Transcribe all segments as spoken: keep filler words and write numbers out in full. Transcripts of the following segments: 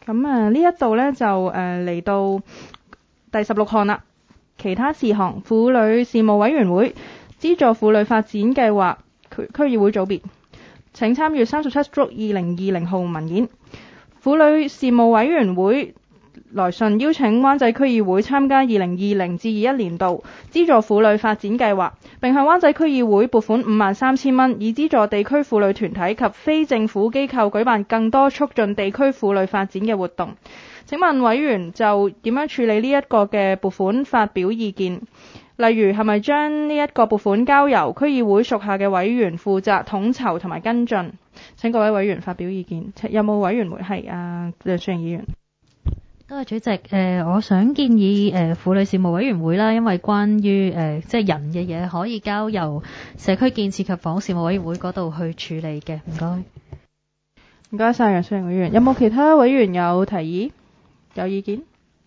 咁啊呢一度呢，就誒嚟、呃、到第十六項啦，其他事項，婦女事務委員會資助婦女發展計劃區區議會組別，請參閱三十七幅二零二零號文件。婦女事務委員會來信邀請灣仔區議會參加二零二零至二一年度資助婦女發展計劃，並向灣仔區議會撥款五萬三千蚊，以資助地區婦女團體及非政府機構舉辦更多促進地區婦女發展嘅活動。請問委員就點樣處理呢一個嘅撥款發表意見？例如係咪將呢一個撥款交由區議會屬下嘅委員負責統籌同埋跟進？請各位委員發表意見。有冇委員會係啊梁淑瑩議員？ 多謝主席。誒、呃，我想建議誒婦女事務委員會啦，因為關於誒、呃、即係人嘅嘢可以交由社區建設及房屋事務委員會嗰度去處理嘅。唔該。 唔該晒梁淑瑩委員。有冇其他委員有提議、有意見？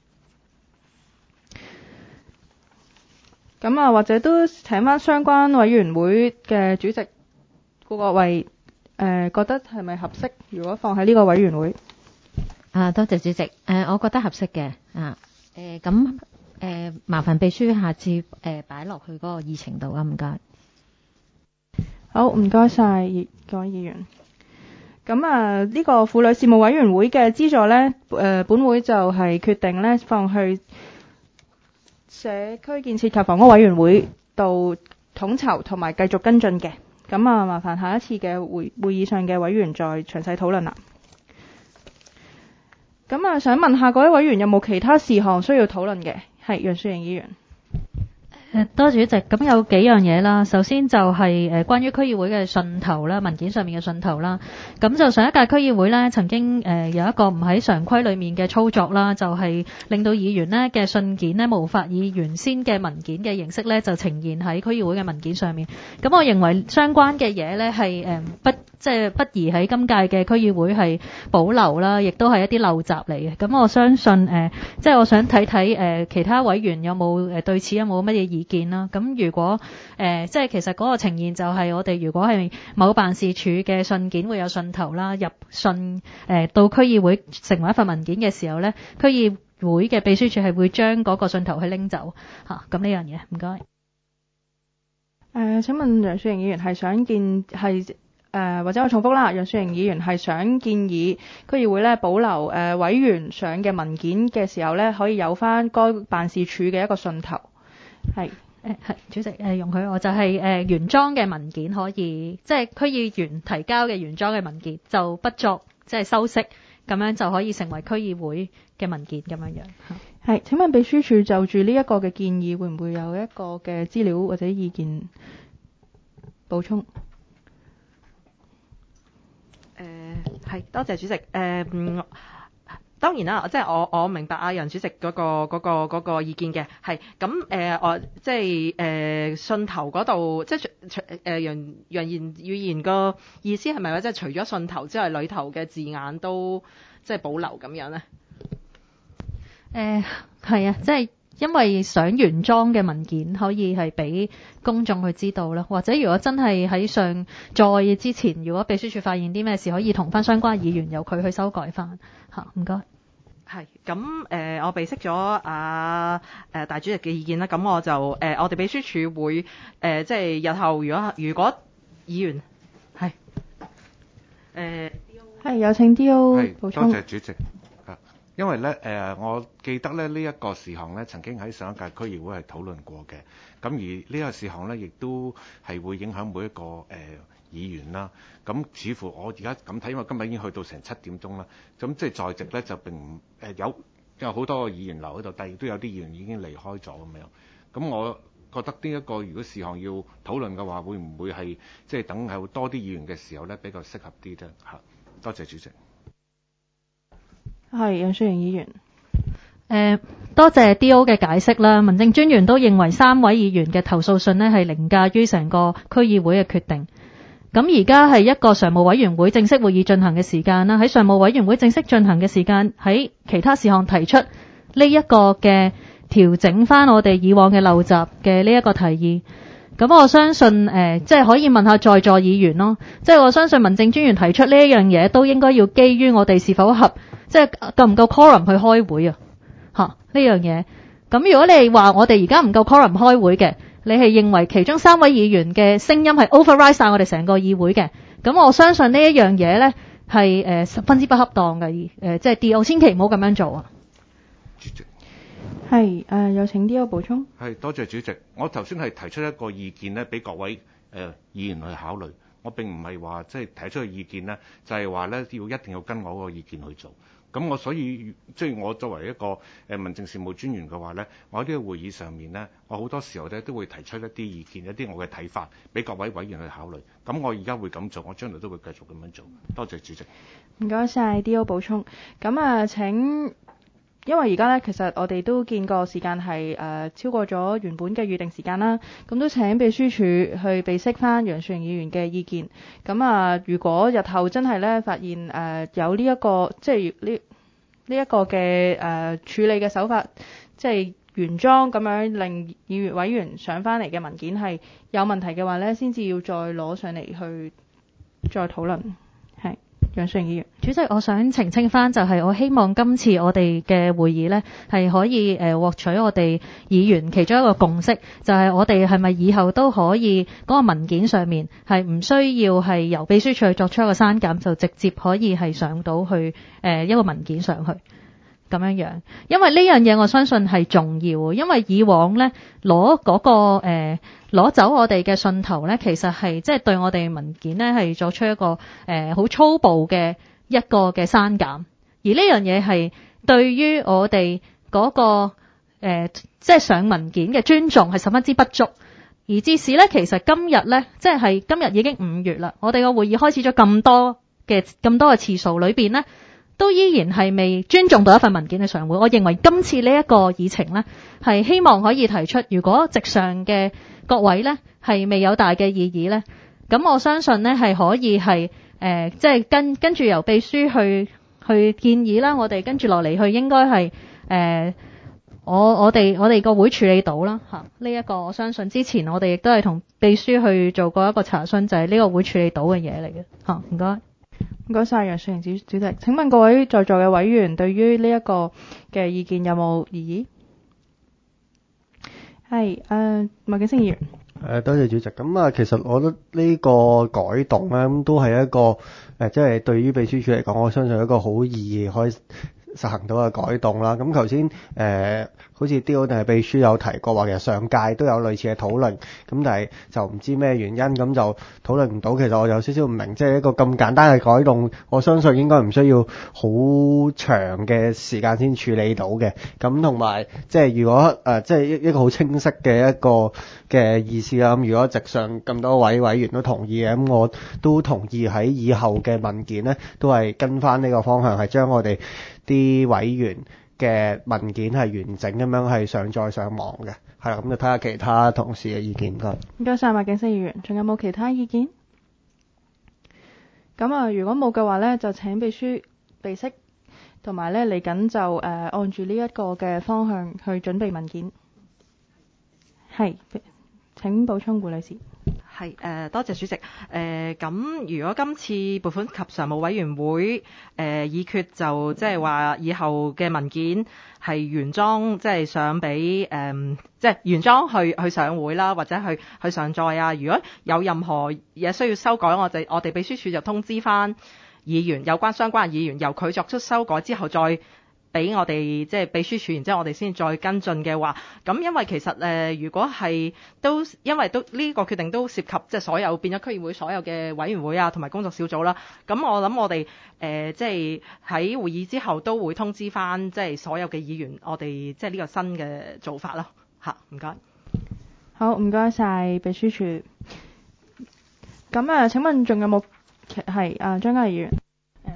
咁啊，或者都請翻相關委員會嘅主席顧國衛誒，覺得係咪合適？如果放喺呢個委員會？ 啊，多謝主席。誒、呃，我覺得合適嘅。啊，誒咁誒，麻煩秘書下次誒擺落去嗰個議程度啊，唔該。 好，唔該晒各位議員。咁啊，呢個婦女事務委員會嘅資助呢，誒、呃，本會就係決定呢放去社區建設及房屋委員會度統籌同埋繼續跟進嘅。咁啊，麻煩下一次嘅會會議上嘅委員再詳細討論啦。咁啊，想問下各位委員有冇其他事項需要討論嘅？係楊淑瑩議員。 誒，多謝主席。咁有幾樣嘢啦。首先就係誒關於區議會嘅信投啦，文件上面嘅信投啦。咁就上一屆區議會咧，曾經誒有一個唔喺常規裡面嘅操作啦，就係令到議員咧嘅信件咧無法以原先嘅文件嘅形式咧就呈現喺區議會嘅文件上面。咁我認為相關嘅嘢咧係誒不即係不宜喺今屆嘅區議會係保留啦，亦都係一啲陋習嚟嘅。咁我相信誒，即係我想睇睇誒其他委員有冇誒對此有冇乜嘢意見啦。咁如果誒、呃、即係其實嗰個呈現就係我哋如果係某辦事處嘅信件會有信投啦，入信誒、呃、到區議會成為一份文件嘅時候咧，區議會嘅秘書處係會將嗰個信投去拎走嚇。咁呢樣嘢唔該。誒、 呃，請問楊淑瑩議員係想見係誒、呃、或者我重複啦，楊淑瑩議員係想建議區議會咧保留誒、呃、委員上嘅文件嘅時候咧，可以有翻該辦事處嘅一個信投係。 誒係主席誒容許我就係、是、誒、呃、原裝嘅文件可以，即係區議員提交嘅原裝嘅文件就不作即係修飾，咁樣就可以成為區議會嘅文件咁樣樣。 係，請問秘書處就住呢一個嘅建議，會唔會有一個嘅資料或者意見補充？ 誒係多謝主席。誒、呃、嗯。當然啦，即係我我明白阿楊主席嗰、嗰個嗰、嗰個嗰、嗰個意見嘅，係咁誒，我即係誒、呃、信投嗰度，即係除誒楊楊言語言個意思係咪話即係除咗信投之外，裏頭嘅字眼都即係保留咁樣咧？ 誒係啊，即係因為想原裝嘅文件可以係俾公眾去知道啦，或者如果真係喺上載之前，如果秘書處發現啲咩事，可以同翻相關議員由佢去修改翻嚇。唔該。 係咁誒，我備悉咗啊誒大主席嘅意見啦。咁我就誒、呃，我哋秘書處會誒、呃，即係日後如果如果議員係誒係有請 D O 補充。 多謝主席。啊，因為咧誒、呃，我記得咧呢一、這個事項咧曾經喺上一屆區議會係討論過嘅。咁而呢個事項咧亦都係會影響每一個誒、呃、議員啦。咁似乎我而家咁睇，因為今日已經去到成七點鐘啦。咁即係在席咧就並唔誒有有好多個議員留喺度，但係亦都有啲議員已經離開咗咁樣。咁我覺得呢一個如果事項要討論嘅話，會唔會係即係等係多啲議員嘅時候咧比較適合啲啫？嚇，多謝主席。 係楊淑瑩議員。 誒、呃，多謝 D O 嘅解釋啦。民政專員都認為三位議員嘅投訴信呢係凌駕於成個區議會嘅決定。咁而家係一個常務委員會正式會議進行嘅時間啦，喺常務委員會正式進行嘅時間，喺其他事項提出呢一個嘅調整翻我哋以往嘅陋習嘅呢一個提議， 咁我相信誒、呃，即係可以問下在座議員咯。即係我相信民政專員提出呢一樣嘢，都應該要基於我哋是否合，即係夠唔夠 quorum 去開會啊？嚇呢樣嘢。咁如果你話我哋而家唔夠 quorum 開會嘅，你係認為其中三位議員嘅聲音係 override 曬我哋成個議會嘅，咁我相信呢一樣嘢咧係誒十分之不恰當嘅，誒、呃、即係 D.O. 千祈唔好咁樣做啊！ 主席係誒，有請 D.O. 補充。 係多謝主席，我頭先係提出一個意見咧，俾各位誒、呃、議員去考慮。我並唔係話即係提出嘅意見咧，就係話咧要一定要跟我個意見去做。咁我所以即係我作為一個誒民政事務專員嘅話咧，我喺呢個會議上面咧，我好多時候咧都會提出一啲意見，一啲我嘅睇法，俾各位委員去考慮。咁我而家會咁做，我將來都會繼續咁樣做。多謝主席。 唔該晒 D.O. 補充。咁啊請。因為而家咧，其實我哋都見過時間係誒、呃、超過咗原本嘅預定時間啦，咁都請秘書處去備悉翻楊雪盈議員嘅意見。咁啊，如果日後真係咧發現誒、呃、有呢、這、一個即係呢呢一個嘅誒、呃、處理嘅手法，即係原裝咁樣令議員委員上翻嚟嘅文件係有問題嘅話咧，先至要再攞上嚟去再討論。係。楊雪盈議員， 主席，我想澄清翻，就係我希望今次我哋嘅會議呢，係可以誒獲取我哋議員其中一個共識，就係我哋係咪以後都可以嗰個文件上面係唔需要係由秘書處去作出一個刪減，就直接可以係上到去誒一個文件上去咁樣樣。因為呢樣嘢我相信係重要，因為以往呢攞嗰個誒。攞走我哋嘅信頭咧，其實係即係對我哋文件咧係作出一個誒好、呃、粗暴嘅一個嘅刪減，而呢樣嘢係對於我哋嗰、那個誒、呃、即係上文件嘅尊重係十分之不足，而至是咧其實今日咧即係今日已經五月啦，我哋個會議開始咗咁多嘅咁多嘅次數裏邊咧，都依然係未尊重到一份文件嘅上會。我認為今次呢一個議程咧係希望可以提出，如果席上嘅各位呢係未有大嘅異議呢，咁我相信呢係可以係誒即係跟跟住由秘書去去建議啦，我哋跟住落嚟去應該係誒、呃、我我哋我哋個會處理到啦嚇。呢一個我相信之前我哋亦都係同秘書去做過一個查詢，就係呢個會處理到嘅嘢嚟嘅嚇。唔該， 唔該晒楊雪盈主主席。請問各位在座嘅委員對於呢一個嘅意見有冇異議？係誒，麥景星議員。 誒，多謝主席。咁啊，其實我覺得呢個改動咧，咁都係一個誒，即係對於秘書處嚟講，我相信係一個好易可以實行到嘅改動啦。咁頭先誒，好似 D.O. 定係秘書有提過話，其實上屆都有類似嘅討論，咁但係就唔知咩原因，咁就討論唔到。其實我有少少唔明，即係一個咁簡單嘅改動，我相信應該唔需要好長嘅時間先處理到嘅。咁同埋即係如果誒，即係一一個好清晰嘅一個嘅意思啦。咁如果席上咁多位委員都同意嘅，咁我都同意喺以後嘅文件呢，都係跟翻呢個方向，係將我哋啲委員嘅文件係完整咁樣係上載上網嘅。係啦，咁就睇下其他同事嘅意見。唔該。 唔該晒麥景星議員，仲有冇其他意見？咁啊，如果冇嘅話呢，就請秘書備悉，同埋呢嚟緊就誒、呃、按住呢一個嘅方向去準備文件。係，請補充胡女士。 係誒、呃，多謝主席。誒、呃、咁，如果今次撥款及常務委員會誒、呃、議決就即係話以後嘅文件係原裝，即係上俾誒即係原裝去去上會啦，或者去去上載啊。如果有任何嘢需要修改，我哋我哋秘書處就通知翻議員，有關相關嘅議員，由佢作出修改之後再俾我哋即係秘書處，然之後我哋先再跟進嘅話，咁因為其實誒、呃，如果係都因為都呢、這個決定都涉及即係所有變咗區議會所有嘅委員會啊，同埋工作小組啦。咁我諗我哋誒、呃、即係喺會議之後都會通知翻即係所有嘅議員，我哋即係呢個新嘅做法咯。嚇，唔該。 好，唔該晒秘書處。咁啊，請問仲有冇係啊張嘉儀議員？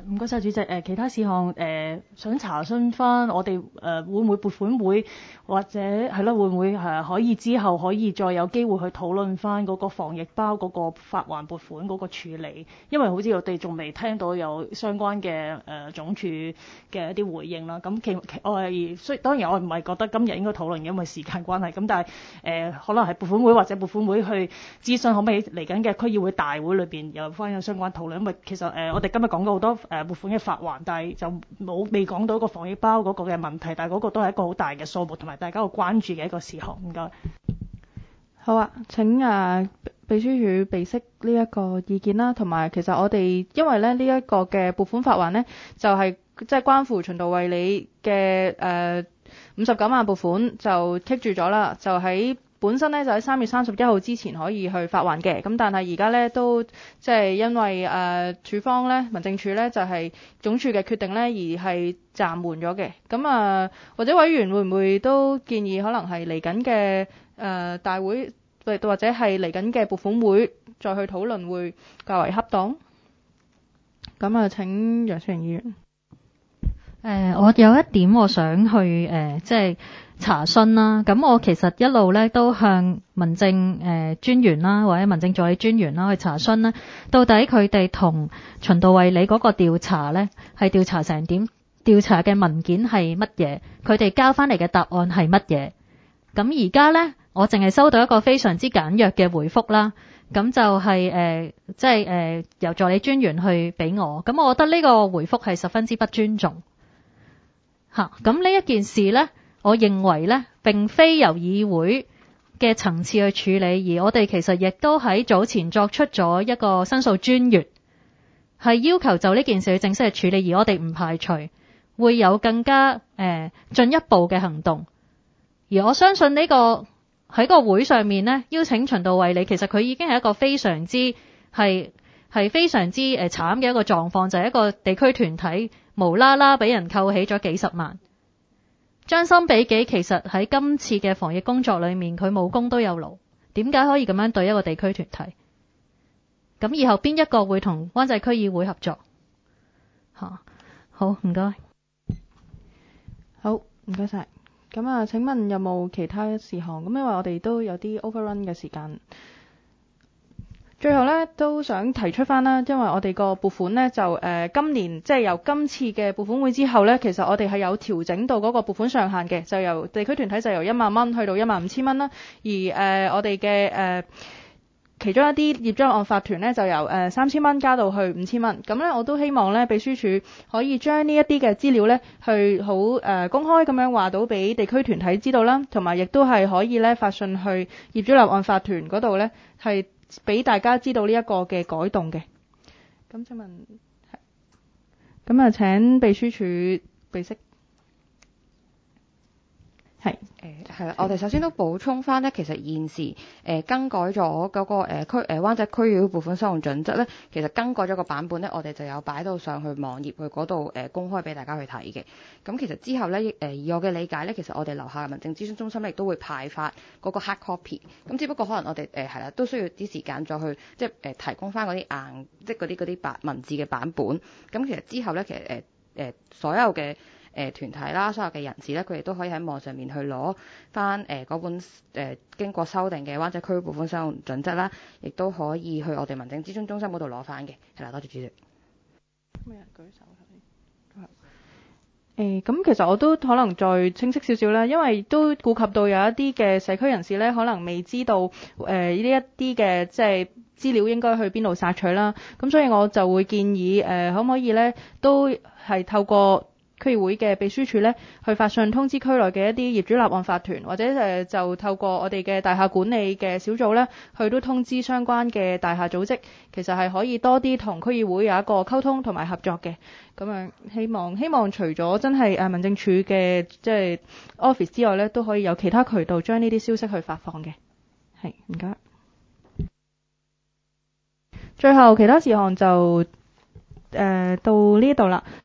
唔該晒主席。誒、呃、其他事項誒、呃、想查詢翻，我哋誒、呃、會唔會撥款會或者係咯，會唔會係可以之後可以再有機會去討論翻嗰個防疫包嗰個發還撥款嗰個處理？因為好似我哋仲未聽到有相關嘅誒、呃、總署嘅一啲回應啦。咁其其我係雖當然我唔係覺得今日應該討論，因為時間關係。咁但係誒、呃、可能係撥款會或者撥款會去諮詢，可唔可以嚟緊嘅區議會大會裏邊有翻有相關討論？因為其實誒、呃、我哋今日講過好多誒撥款嘅發還，但係就冇未講到個防疫包嗰個嘅問題，但係嗰個都係一個好大嘅數目，同埋大家好關注嘅一個事項。唔該。 好啊，請誒秘書處備悉呢一個意見啦，同埋其實我哋因為咧呢一個嘅撥款發還呢，就係即係關乎循道衛理嘅誒五十九萬撥款就棘住咗啦，就喺本身咧就喺三月三十一號之前可以去發還嘅，咁但係而家咧都即係因為誒、呃、處方咧民政處咧就係、是、總署嘅決定咧而係暫緩咗嘅，咁啊、呃、或者委員會唔會都建議可能係嚟緊嘅誒大會或或者係嚟緊嘅撥款會再去討論會較為恰當？咁啊請楊雪盈議員。 誒、呃，我有一點我想去誒、呃，即係查詢啦。咁我其實一路咧都向民政誒、呃、專員啦，或者民政助理專員啦去查詢啦，到底佢哋同循道衛理嗰個調查咧係調查成點？調查嘅文件係乜嘢？佢哋交翻嚟嘅答案係乜嘢？咁而家咧，我淨係收到一個非常之簡約嘅回覆啦。咁就係、是、誒、呃，即係誒、呃、由助理專員去俾我。咁我覺得呢個回覆係十分之不尊重。嚇，咁呢一件事呢，我認為呢並非由議會嘅層次去處理，而我哋其實亦都喺早前作出咗一個申訴專員，係要求就呢件事去正式去處理，而我哋唔排除會有更加誒、呃、進一步嘅行動。而我相信呢個喺個會上面呢，邀請循道衛理，其實佢已經係一個非常之係係非常之誒慘嘅一個狀況，就係、是、一個地區團體無啦啦俾人扣起咗幾十萬，將心比己，其實喺今次嘅防疫工作裏面，佢冇功都有勞，點解可以咁樣對一個地區團體？咁以後邊一個會同灣仔區議會合作？嚇，好唔該， 好唔該晒。咁啊，請問有冇其他事項？咁因為我哋都有啲 overrun 嘅時間。最後咧都想提出翻啦，因為我哋個撥款呢，就誒、呃、今年即係由今次嘅撥款會之後呢，其實我哋係有調整到嗰個撥款上限嘅，就由地區團體就由一萬蚊去到一萬五千蚊啦。而誒、呃、我哋嘅誒其中一啲業主立案法團呢，就由誒三千蚊加到去五千蚊。咁呢，我都希望呢秘書處可以將呢一啲嘅資料呢，去好誒、呃、公開咁樣話到俾地區團體知道啦，同埋亦都係可以呢發信去業主立案法團嗰度呢，係俾大家知道呢一個嘅改動嘅。咁請問，咁啊請秘書處備悉。係誒係啦，我哋首先都補充翻咧，其實現時誒、呃、更改咗嗰、那個誒、呃、區誒、呃、灣仔區議會撥款收用準則咧，其實更改咗個版本咧，我哋就有擺到上去網頁去嗰度誒公開俾大家去睇嘅。咁其實之後咧誒、呃、以我嘅理解咧，其實我哋樓下嘅民政諮詢中心咧亦都會派發嗰個 hard copy。咁只不過可能我哋誒係啦，都需要啲時間再去即係誒、呃、提供翻嗰啲硬即係嗰啲嗰啲版文字嘅版本。咁其實之後咧，其實誒誒、呃呃、所有嘅誒、呃、團體啦，所有嘅人士咧，佢哋都可以喺網上面去攞翻誒嗰本誒、呃、經過修訂嘅灣仔區撥款收用準則啦，亦都可以去我哋民政諮詢中心嗰度攞翻嘅。係啦，多謝主席。 咩人舉手？誒，咁、欸、其實我都可能再清晰少少啦，因為都顧及到有一啲嘅社區人士咧，可能未知道誒呢一啲嘅即係資料應該去邊度索取啦。咁所以我就會建議誒、呃，可唔可以咧都係透過區議會嘅秘書處咧，去發信通知區內嘅一啲業主立案法團，或者誒就透過我哋嘅大廈管理嘅小組咧，去都通知相關嘅大廈組織，其實係可以多啲同區議會有一個溝通同埋合作嘅。咁樣希望希望除咗真係誒民政處嘅即係 office 之外咧，都可以有其他渠道將呢啲消息去發放嘅。係，唔該。最後其他事項就誒、呃、到呢度啦。